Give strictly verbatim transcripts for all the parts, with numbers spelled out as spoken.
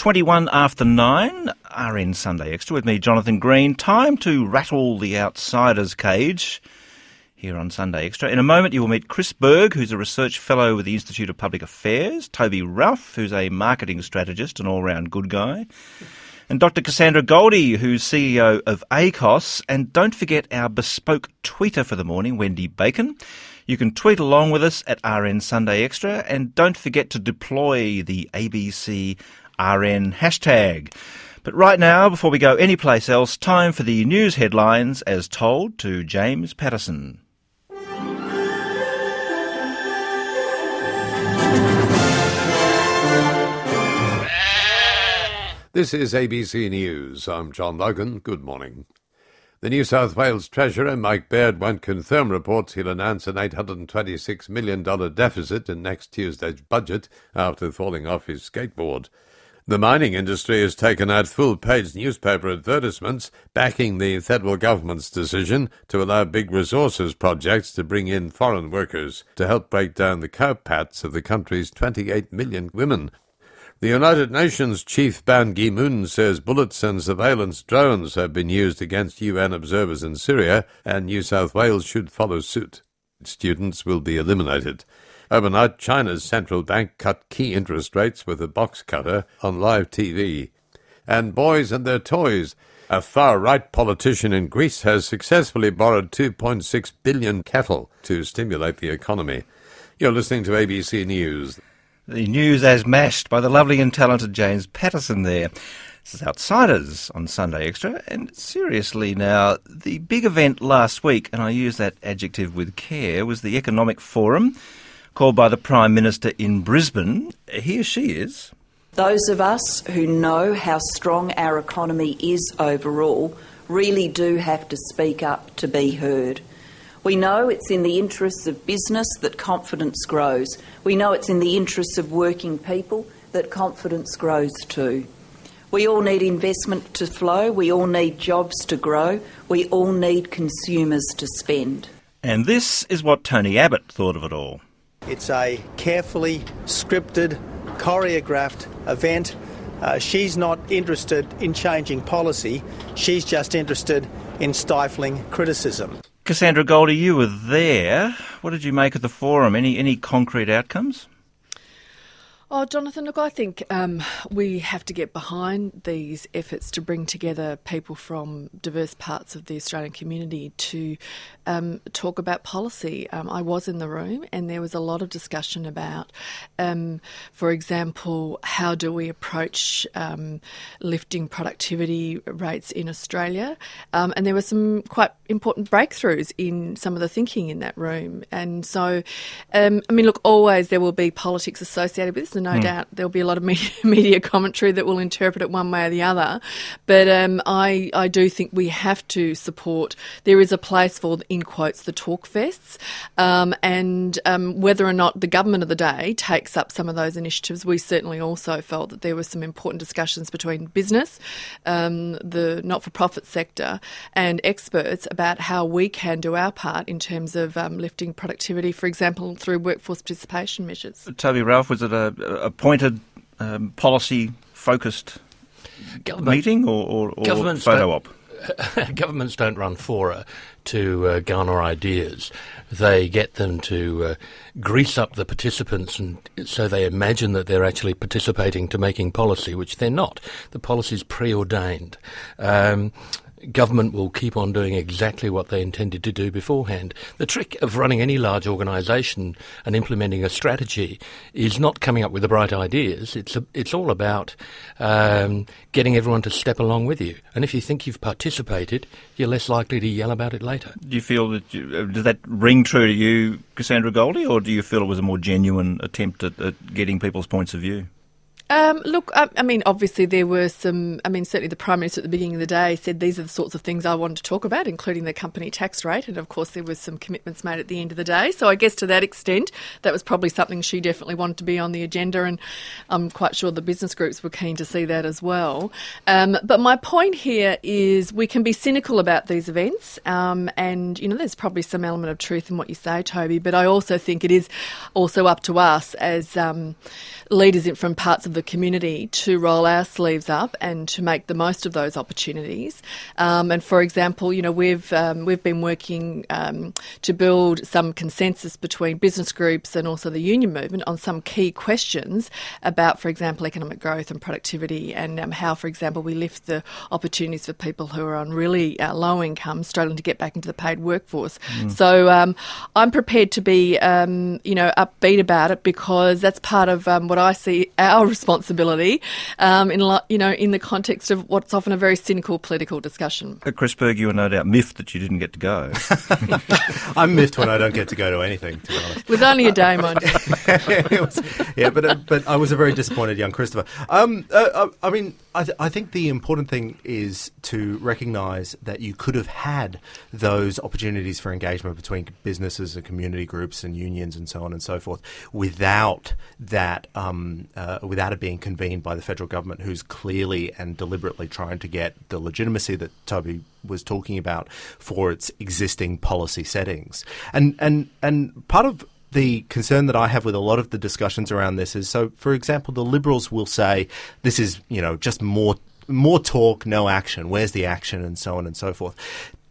twenty-one after nine, R N Sunday Extra with me, Jonathan Green. Time to rattle the outsider's cage here on Sunday Extra. In a moment you will meet Chris Berg, who's a research fellow with the Institute of Public Affairs, Toby Ralph, who's a marketing strategist, an all-round good guy, and Doctor Cassandra Goldie, who's C E O of A C O S. And don't forget our bespoke tweeter for the morning, Wendy Bacon. You can tweet along with us at R N Sunday Extra, and don't forget to deploy the A B C R N hashtag. But right now, before we go anyplace else, time for the news headlines as told to James Patterson. This is A B C News. I'm John Logan. Good morning. The New South Wales Treasurer, Mike Baird, won't confirm reports he'll announce an eight hundred twenty-six million dollars deficit in next Tuesday's budget after falling off his skateboard. The mining industry has taken out full-page newspaper advertisements backing the federal government's decision to allow big resources projects to bring in foreign workers to help break down the cowpats of the country's twenty-eight million women. The United Nations chief Ban Ki-moon says bullets and surveillance drones have been used against U N observers in Syria, and New South Wales should follow suit. Students will be eliminated. Overnight, China's central bank cut key interest rates with a box cutter on live T V. And boys and their toys. A far-right politician in Greece has successfully borrowed two point six billion cattle to stimulate the economy. You're listening to A B C News. The news as mashed by the lovely and talented James Patterson there. This is Outsiders on Sunday Extra. And seriously now, the big event last week, and I use that adjective with care, was the Economic Forum, called by the Prime Minister in Brisbane. Here she is. Those of us who know how strong our economy is overall really do have to speak up to be heard. We know it's in the interests of business that confidence grows. We know it's in the interests of working people that confidence grows too. We all need investment to flow. We all need jobs to grow. We all need consumers to spend. And this is what Tony Abbott thought of it all. It's a carefully scripted, choreographed event. Uh, she's not interested in changing policy. She's just interested in stifling criticism. Cassandra Goldie, you were there. What did you make of the forum? Any any concrete outcomes? Oh, Jonathan, look, I think um, we have to get behind these efforts to bring together people from diverse parts of the Australian community to um, talk about policy. Um, I was in the room and there was a lot of discussion about, um, for example, how do we approach um, lifting productivity rates in Australia? Um, and there were some quite important breakthroughs in some of the thinking in that room. And so, um, I mean, look, always there will be politics associated with this. No mm. doubt there'll be a lot of media, media commentary that will interpret it one way or the other. But um, I, I do think we have to support, there is a place for, in quotes, the talk fests. Um, and um, whether or not the government of the day takes up some of those initiatives, we certainly also felt that there were some important discussions between business, um, the not-for-profit sector and experts about how we can do our part in terms of um, lifting productivity, for example, through workforce participation measures. Toby Ralph, was it a appointed um, policy-focused government, meeting or, or, or photo op? Governments don't run fora to uh, garner ideas. They get them to uh, grease up the participants, and so they imagine that they're actually participating to making policy, which they're not. The policy's preordained. Um, Government will keep on doing exactly what they intended to do beforehand. The trick of running any large organisation and implementing a strategy is not coming up with the bright ideas. It's a, it's all about um, getting everyone to step along with you. And if you think you've participated, you're less likely to yell about it later. Do you feel that you, does that ring true to you, Cassandra Goldie, or do you feel it was a more genuine attempt at, at getting people's points of view? Um, look, I, I mean, obviously there were some, I mean, certainly the Prime Minister at the beginning of the day said these are the sorts of things I wanted to talk about, including the company tax rate. And of course there was some commitments made at the end of the day. So I guess to that extent, that was probably something she definitely wanted to be on the agenda. And I'm quite sure the business groups were keen to see that as well. Um, but my point here is we can be cynical about these events. Um, and, you know, there's probably some element of truth in what you say, Toby. But I also think it is also up to us as um, leaders in, from parts of the the community to roll our sleeves up and to make the most of those opportunities. Um, and for example, you know, we've um, we've been working um, to build some consensus between business groups and also the union movement on some key questions about, for example, economic growth and productivity, and um, how, for example, we lift the opportunities for people who are on really uh, low income, struggling to get back into the paid workforce. Mm. So um, I'm prepared to be, um, you know, upbeat about it, because that's part of um, what I see our responsibility um, in, you know, in the context of what's often a very cynical political discussion. Uh, Chris Berg, you were no doubt miffed that you didn't get to go. I'm miffed when I don't get to go to anything, to be honest. It was only a day, mind you. It was, yeah, but uh, but I was a very disappointed young Christopher. Um, uh, I mean, I, th- I think the important thing is to recognise that you could have had those opportunities for engagement between businesses and community groups and unions and so on and so forth without that, um, uh, without it being convened by the federal government, who's clearly and deliberately trying to get the legitimacy that Toby was talking about for its existing policy settings. And and and part of the concern that I have with a lot of the discussions around this is, so, for example, the Liberals will say this is, you know, just more more talk, no action. Where's the action, and so on and so forth.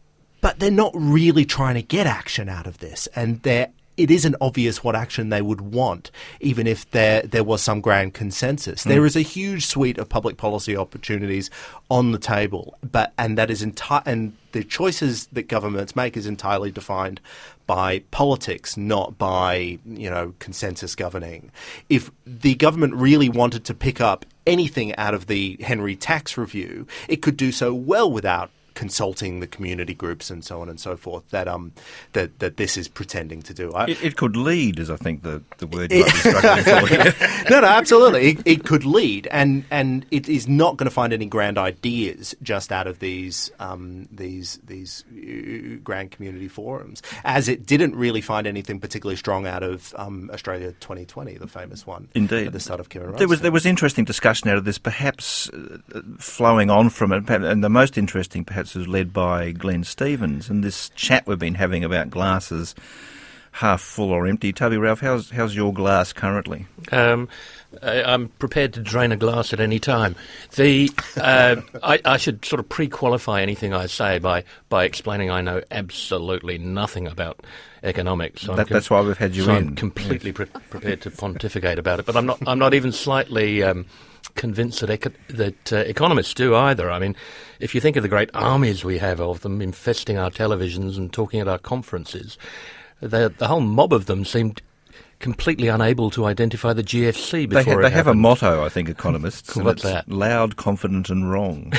But they're not really trying to get action out of this, and they're it isn't obvious what action they would want, even if there there was some grand consensus. Mm. There is a huge suite of public policy opportunities on the table, but and that is enti- and the choices that governments make is entirely defined by politics, not by, you know, consensus governing. If the government really wanted to pick up anything out of the Henry Tax Review, it could do so well without consulting the community groups and so on and so forth that um that, that this is pretending to do. I, it, it could lead, is I think the, the word you might be struggling for. No, no, absolutely. It, it could lead, and and it is not going to find any grand ideas just out of these um these these uh, grand community forums, as it didn't really find anything particularly strong out of um, Australia twenty twenty, the famous one. Indeed, at the start of Kevin Rudd's there was there was interesting discussion out of this, perhaps uh, flowing on from it, and the most interesting perhaps was led by Glenn Stevens, and this chat we've been having about glasses half full or empty. Toby Ralph, how's how's your glass currently? Um, I, I'm prepared to drain a glass at any time. The uh, I, I should sort of pre-qualify anything I say by, by explaining I know absolutely nothing about economics. So that, com- that's why we've had you so in. I'm completely pre- prepared to pontificate about it, but I'm not. I'm not even slightly Um, convinced that eco- that uh, economists do either. I mean, if you think of the great armies we have of them infesting our televisions and talking at our conferences, the, the whole mob of them seemed completely unable to identify the G F C before they ha- it They have happened. a motto, I think, economists. What's and it's that? Loud, confident and wrong.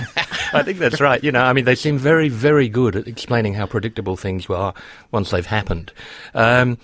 I think that's right. You know, I mean, they seem very, very good at explaining how predictable things were once they've happened. Um,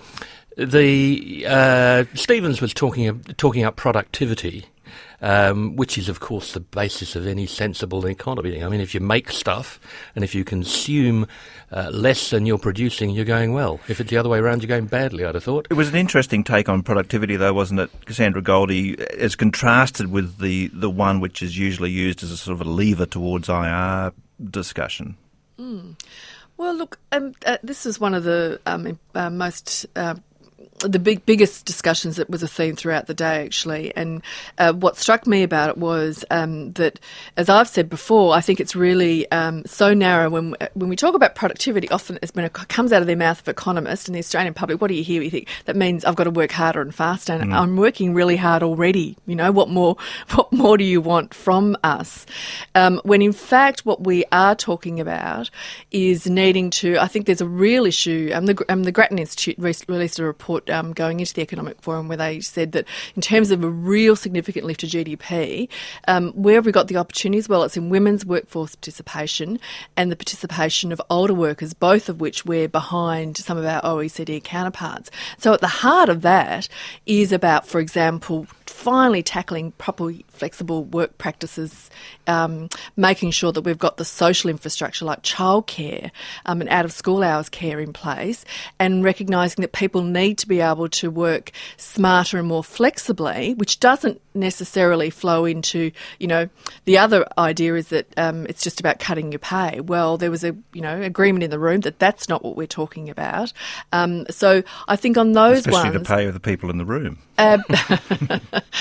the uh, Stevens was talking talking up productivity. Um, which is, of course, the basis of any sensible economy. I mean, if you make stuff and if you consume uh, less than you're producing, you're going well. If it's the other way around, you're going badly, I'd have thought. It was an interesting take on productivity, though, wasn't it, Cassandra Goldie, as contrasted with the, the one which is usually used as a sort of a lever towards I R discussion? Mm. Well, look, um, uh, this is one of the um, uh, most... Uh, the big biggest discussions that was a theme throughout the day, actually. And uh, what struck me about it was um, that, as I've said before, I think it's really um, so narrow. When when we talk about productivity, often it's when it comes out of the mouth of economists and the Australian public, what do you hear? You think that means I've got to work harder and faster, and mm. I'm working really hard already. You know, what more? What more do you want from us? Um, when in fact, what we are talking about is needing to. I think there's a real issue. Um, the um, the Grattan Institute re- released a report Um, going into the Economic Forum where they said that in terms of a real significant lift to G D P, um, where have we got the opportunities? Well, it's in women's workforce participation and the participation of older workers, both of which we're behind some of our O E C D counterparts. So at the heart of that is about, for example, finally tackling proper flexible work practices, um, making sure that we've got the social infrastructure like childcare um, and out-of-school hours care in place, and recognising that people need to be able to work smarter and more flexibly, which doesn't necessarily flow into, you know, the other idea is that um, it's just about cutting your pay. Well, there was a, you know, agreement in the room that that's not what we're talking about. Um, so I think on those Especially ones... Especially the pay of the people in the room. Uh,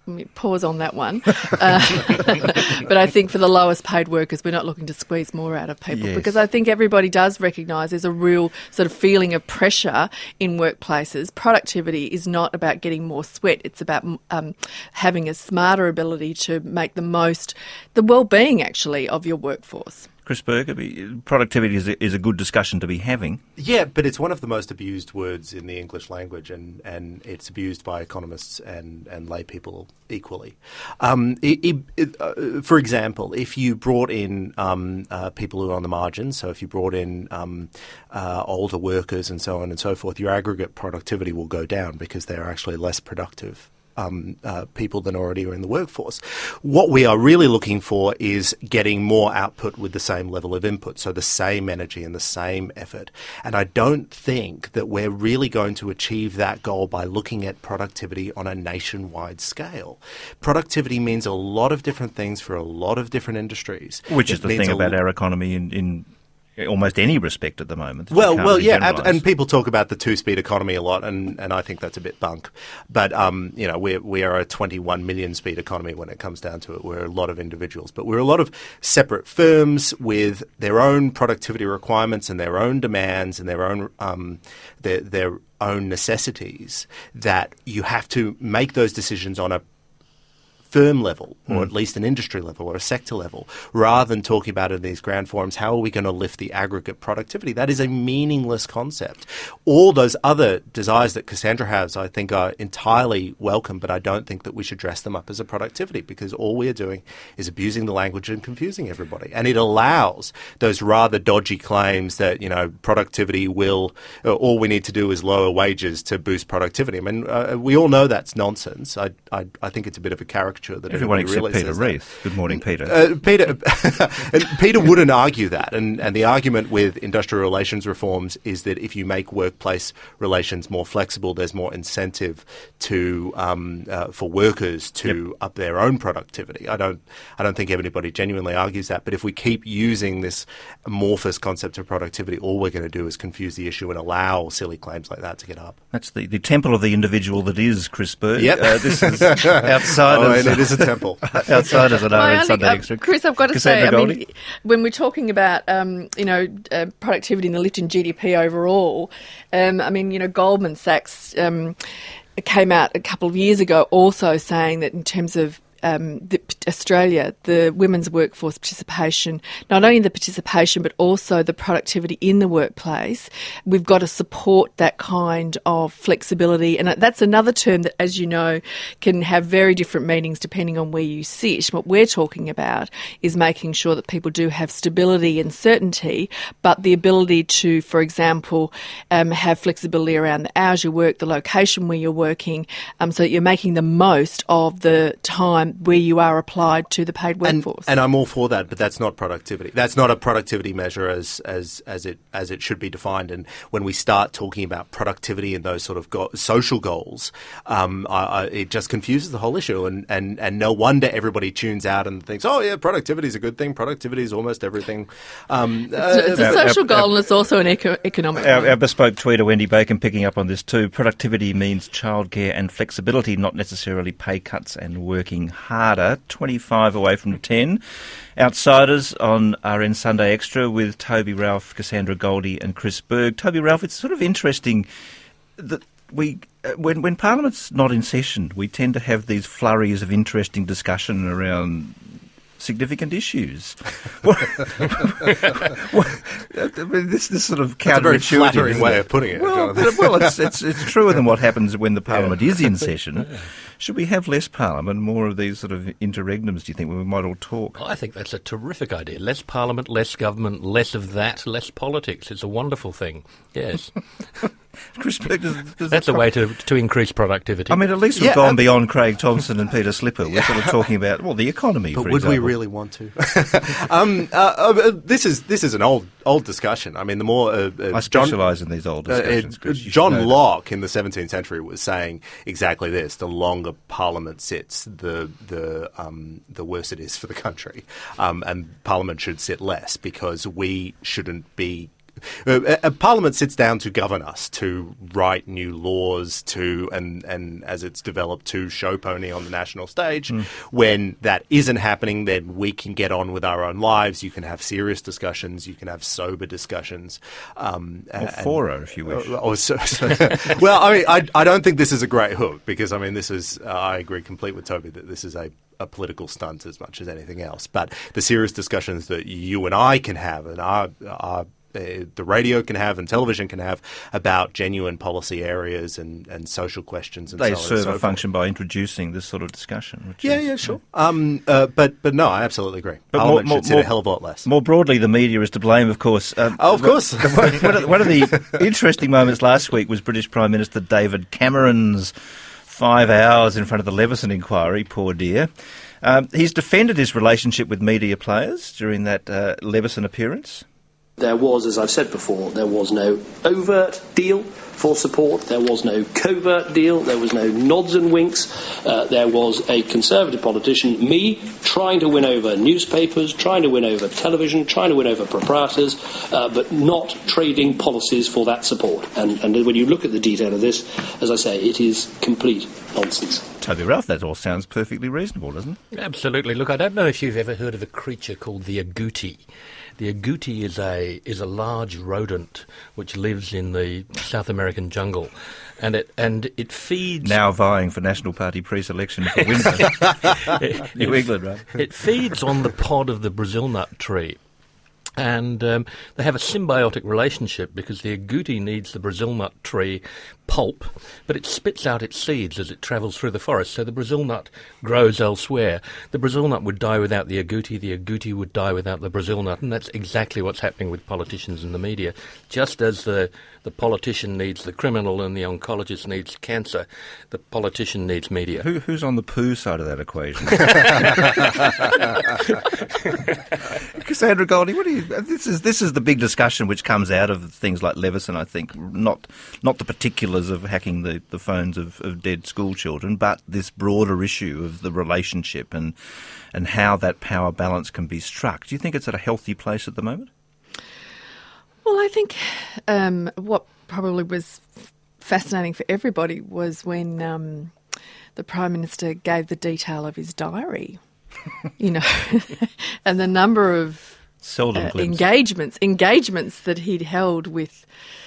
Let me pause on that one. Uh, but I think for the lowest paid workers, we're not looking to squeeze more out of people, yes. because I think everybody does recognise there's a real sort of feeling of pressure in workplaces. Productivity is not about getting more sweat. It's about um, having a smarter ability to make the most, the well-being actually of your workforce. Chris Berger, productivity is a, is a good discussion to be having. Yeah, but it's one of the most abused words in the English language, and, and it's abused by economists and, and lay people equally. Um, it, it, uh, for example, if you brought in um, uh, people who are on the margins, so if you brought in um, uh, older workers and so on and so forth, your aggregate productivity will go down because they're actually less productive. Um, uh, people than already are in the workforce. What we are really looking for is getting more output with the same level of input, so the same energy and the same effort. And I don't think that we're really going to achieve that goal by looking at productivity on a nationwide scale. Productivity means a lot of different things for a lot of different industries. Which is It the means thing a about l- our economy in, in almost any respect at the moment. Well, You can't well, really yeah, ab- generalise. and people talk about the two-speed economy a lot, and, and I think that's a bit bunk. But um, you know, we're we are a twenty-one million speed economy when it comes down to it. We're a lot of individuals, but we're a lot of separate firms with their own productivity requirements and their own demands and their own um, their their own necessities. That you have to make those decisions on a firm level, or at least an industry level or a sector level, rather than talking about it in these grand forums. How are we going to lift the aggregate productivity? That is a meaningless concept. All those other desires that Cassandra has, I think, are entirely welcome, but I don't think that we should dress them up as a productivity, because all we are doing is abusing the language and confusing everybody. And it allows those rather dodgy claims that, you know, productivity will, uh, all we need to do is lower wages to boost productivity. I mean, uh, we all know that's nonsense. I, I, I think it's a bit of a caricature. That Everyone everybody except really Peter says that. Reith. Good morning, Peter. Uh, Peter, and Peter wouldn't argue that, and, and the argument with industrial relations reforms is that if you make workplace relations more flexible, there's more incentive to um, uh, for workers to Yep. up their own productivity. I don't, I don't think anybody genuinely argues that. But if we keep using this amorphous concept of productivity, all we're going to do is confuse the issue and allow silly claims like that to get up. That's the, the temple of the individual that is Chris Berg. Yep. Uh, this is Oh, outsiders. and it is a temple. outsiders at My R N only- Sunday uh, Extra. Chris, I've got to Cassandra say, I mean, Goldie? when we're talking about, um, you know, uh, productivity and the lift in G D P overall, um, I mean, you know, Goldman Sachs um, came out a couple of years ago also saying that in terms of Um, the, Australia, the women's workforce participation, not only the participation but also the productivity in the workplace, we've got to support that kind of flexibility. And that's another term that, as you know, can have very different meanings depending on where you sit. What we're talking about is making sure that people do have stability and certainty, but the ability to, for example, um, have flexibility around the hours you work, the location where you're working, um, so that you're making the most of the time where you are applied to the paid And, workforce. and I'm all for that, but that's not productivity. That's not a productivity measure as as as it as it should be defined. And when we start talking about productivity and those sort of go- social goals, um, I, I, it just confuses the whole issue. And, and and no wonder everybody tunes out and thinks, oh yeah, productivity is a good thing. Productivity is almost everything. Um, it's, it's a uh, social uh, goal and it's also an eco- economic Our, one. our bespoke tweeter, Wendy Bacon, picking up on this too. Productivity means childcare and flexibility, not necessarily pay cuts and working harder. twenty-five away from ten. Outsiders on R N Sunday Extra with Toby Ralph, Cassandra Goldie and Chris Berg. Toby Ralph, it's sort of interesting that we, uh, when, when Parliament's not in session, we tend to have these flurries of interesting discussion around significant issues. What, what, I mean, this this sort of That's a very counterintuitive flattering isn't way it? of putting it, Well, Jonathan. but- well, it's, it's it's truer than what happens when the Parliament is in session. Should we have less Parliament, more of these sort of interregnums, do you think, when we might all talk? I think that's a terrific idea. Less Parliament, less government, less of that, less politics. It's a wonderful thing. Yes. Chris Berg, does, does That's the a way to to increase productivity. I mean, at least we've Yeah, gone um, beyond Craig Thompson and Peter Slipper. We're sort of talking about, well, the economy, But for would we example. really want to? um, uh, uh, this is this is an old old discussion. I mean, the more uh, uh, I John- specialise in these old Uh, discussions. uh, Chris, you should John know that. Locke in the seventeenth century was saying exactly this: the longer Parliament sits, the the um, the worse it is for the country, um, and Parliament should sit less because we shouldn't be uh, uh, Parliament sits down to govern us, to write new laws, to and and as it's developed, to show pony on the national stage. Mm. When that isn't happening, then we can get on with our own lives. You can have serious discussions. You can have sober discussions. Um, or fora, if you wish. Uh, or so, so, well, I mean, I I don't think this is a great hook because I mean, this is. Uh, I agree completely with Toby that this is a. a political stunt as much as anything else. But the serious discussions that you and I can have and our, our uh, the radio can have and television can have about genuine policy areas and, and social questions and they so on. They serve so a function by introducing this sort of discussion. Which yeah, is, yeah, sure. Yeah. Um, uh, but but no, I absolutely agree. But Parliament more, should sit more, a hell of a lot less. More broadly, the media is to blame, of course. Um, oh, of course. one, one, of, one of the interesting moments last week was British Prime Minister David Cameron's five hours in front of the Leveson inquiry, poor dear. Um, he's defended his relationship with media players during that uh, Leveson appearance. There was, as I've said before, there was no overt deal for support. There was no covert deal. There was no nods and winks. Uh, there was a Conservative politician, me, trying to win over newspapers, trying to win over television, trying to win over proprietors, uh, but not trading policies for that support. And, and when you look at the detail of this, as I say, it is complete nonsense. Toby Ralph, that all sounds perfectly reasonable, doesn't it? Absolutely. Look, I don't know if you've ever heard of a creature called the agouti. The agouti is a is a large rodent which lives in the South American jungle, and it and it feeds now vying for National Party pre-selection for Windsor, it, New it, England, right? It feeds on the pod of the Brazil nut tree. And um, they have a symbiotic relationship because the agouti needs the Brazil nut tree pulp, but it spits out its seeds as it travels through the forest. So the Brazil nut grows elsewhere. The Brazil nut would die without the agouti. The agouti would die without the Brazil nut. And that's exactly what's happening with politicians and the media. Just as the, the politician needs the criminal and the oncologist needs cancer, the politician needs media. Who, who's on the poo side of that equation? Cassandra Golding, what do you... This is this is the big discussion which comes out of things like Leveson, I think, not not the particulars of hacking the, the phones of, of dead school children, but this broader issue of the relationship and and how that power balance can be struck. Do you think it's at a healthy place at the moment? Well, I think um, what probably was fascinating for everybody was when um, the Prime Minister gave the detail of his diary, you know, and the number of Seldom uh, engagements engagements that he'd held with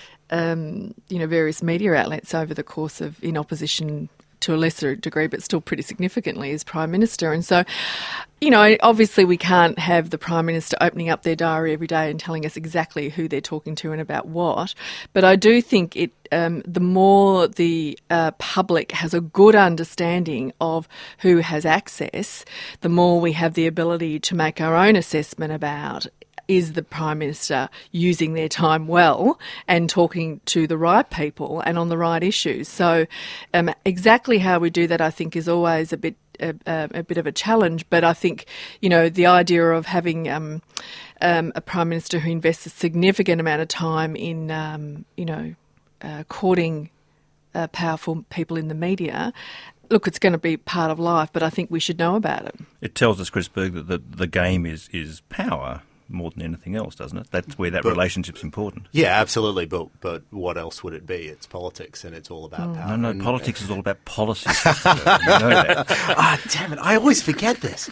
um, you know various media outlets over the course of, in opposition to a lesser degree but still pretty significantly, as Prime Minister. And so, you know, obviously we can't have the Prime Minister opening up their diary every day and telling us exactly who they're talking to and about what. But I do think it um, the more the uh, public has a good understanding of who has access, the more we have the ability to make our own assessment about, is the Prime Minister using their time well and talking to the right people and on the right issues. So um, exactly how we do that, I think, is always a bit a, a bit of a challenge. But I think, you know, the idea of having um, um, a Prime Minister who invests a significant amount of time in, um, you know, uh, courting uh, powerful people in the media, look, it's going to be part of life, but I think we should know about it. It tells us, Chris Berg, that the, the game is, is power more than anything else, doesn't it? That's where that but, relationship's important. Yeah, absolutely. But but what else would it be? It's politics, and it's all about mm. power. No, no, and, politics is all about policy. You know that. Ah, damn it! I always forget this.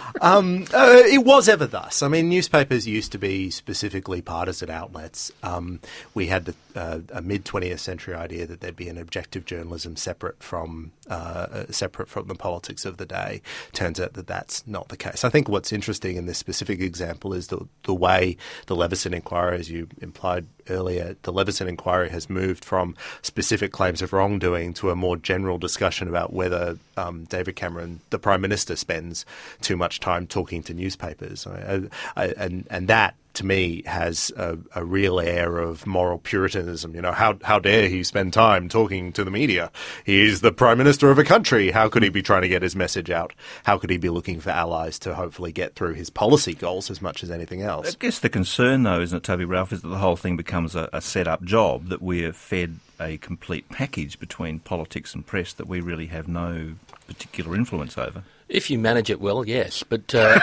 Um, uh, it was ever thus. I mean, newspapers used to be specifically partisan outlets. Um, we had the, uh, a mid twentieth century idea that there'd be an objective journalism separate from uh, separate from the politics of the day. Turns out that that's not the case. I think what's interesting in this specific example is the the way the Leveson inquiry, as you implied earlier, the Leveson inquiry has moved from specific claims of wrongdoing to a more general discussion about whether um, David Cameron, the Prime Minister, spends too much time talking to newspapers. I, I, and, and that, to me, has a, a real air of moral puritanism. You know, how how dare he spend time talking to the media? He is the Prime Minister of a country. How could he be trying to get his message out? How could he be looking for allies to hopefully get through his policy goals as much as anything else? I guess the concern, though, isn't it, Toby Ralph, is that the whole thing becomes a, a set-up job, that we're fed a complete package between politics and press that we really have no particular influence over. If you manage it well, yes, but uh,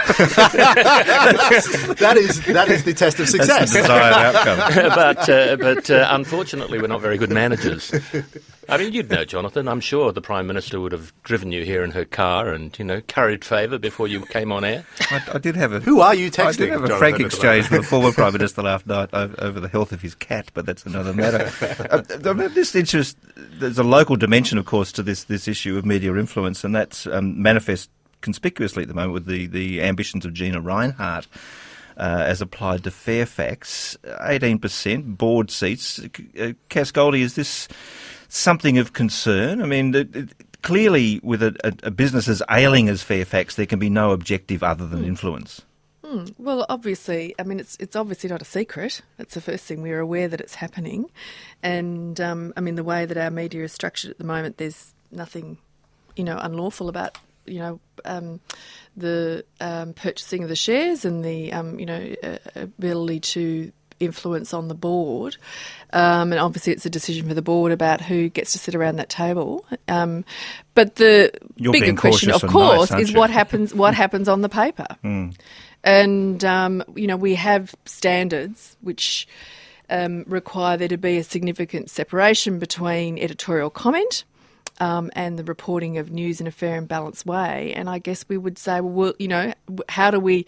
that is that is the test of success. That's the desired outcome. but uh, but uh, unfortunately, we're not very good managers. I mean, you'd know, Jonathan. I'm sure the Prime Minister would have driven you here in her car and, you know, curried favour before you came on air. I, I did have a. Who are you texting? I did have a Jonathan, frank exchange with the former Prime Minister last night over, over the health of his cat, but that's another matter. uh, I mean, this interest, there's a local dimension, of course, to this this issue of media influence, and that's um, manifest conspicuously at the moment with the, the ambitions of Gina Rinehart uh, as applied to Fairfax. eighteen percent board seats. Uh, Cass Goldie, is this something of concern? I mean, it, it, clearly with a, a, a business as ailing as Fairfax, there can be no objective other than mm. influence. Mm. Well, obviously, I mean, it's it's obviously not a secret. It's the first thing. We're aware that it's happening. And, um, I mean, the way that our media is structured at the moment, there's nothing, you know, unlawful about, you know, um, the um, purchasing of the shares and the, um, you know, uh, ability to influence on the board. Um, and obviously it's a decision for the board about who gets to sit around that table. Um, but the You're bigger question, of course, nice, is you? what happens what happens on the paper. Mm. And, um, you know, we have standards which um, require there to be a significant separation between editorial comment Um, and the reporting of news in a fair and balanced way. And I guess we would say, well, you know, how do we,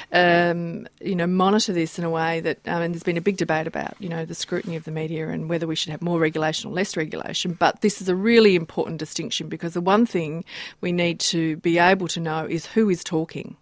um, you know, monitor this in a way that, um, and there's been a big debate about, you know, the scrutiny of the media and whether we should have more regulation or less regulation. But this is a really important distinction, because the one thing we need to be able to know is who is talking.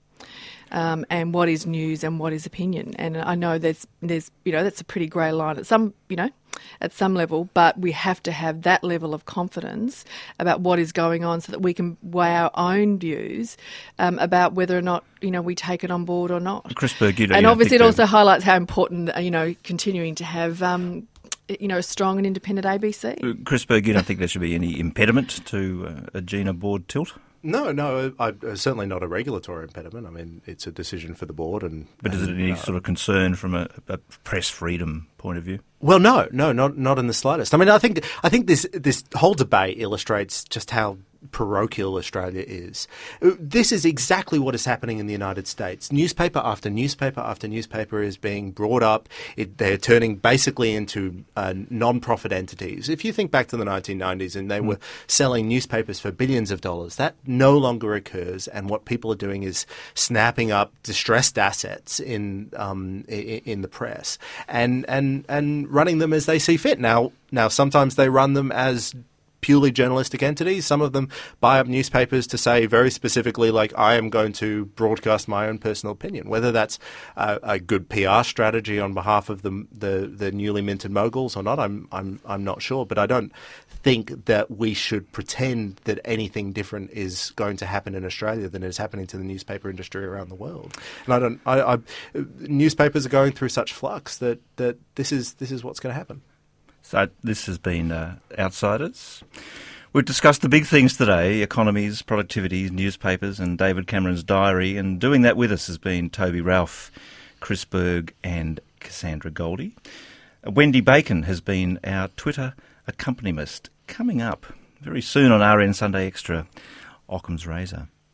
Um, and what is news and what is opinion. And I know there's, there's, you know, that's a pretty grey line at some, you know, at some level, but we have to have that level of confidence about what is going on so that we can weigh our own views um, about whether or not, you know, we take it on board or not. Chris Berg, you know, and you obviously it the... also highlights how important, you know, continuing to have, um, you know, a strong and independent A B C. Chris Berg, you don't think there should be any impediment to uh, a Gina board tilt? No, no, I, I, certainly not a regulatory impediment. I mean, it's a decision for the board. And But is it any uh, sort of concern from a, a press freedom point of view? Well, no, no, not not in the slightest. I mean, I think I think this this whole debate illustrates just how parochial Australia is. This is exactly what is happening in the United States. Newspaper after newspaper after newspaper is being brought up. It, they're turning basically into uh, non-profit entities. If you think back to the nineteen nineties and they mm. were selling newspapers for billions of dollars, that no longer occurs. And what people are doing is snapping up distressed assets in um, in, in the press and and and running them as they see fit. Now, now sometimes they run them as purely journalistic entities. Some of them buy up newspapers to say very specifically, like, I am going to broadcast my own personal opinion. Whether that's uh, a good P R strategy on behalf of the, the the newly minted moguls or not, I'm I'm I'm not sure. But I don't think that we should pretend that anything different is going to happen in Australia than is happening to the newspaper industry around the world. And I don't. I, I newspapers are going through such flux that that this is this is what's going to happen. So this has been uh, Outsiders. We've discussed the big things today: economies, productivities, newspapers, and David Cameron's diary. And doing that with us has been Toby Ralph, Chris Berg, and Cassandra Goldie. Wendy Bacon has been our Twitter accompanist. Coming up very soon on R N Sunday Extra, Occam's Razor.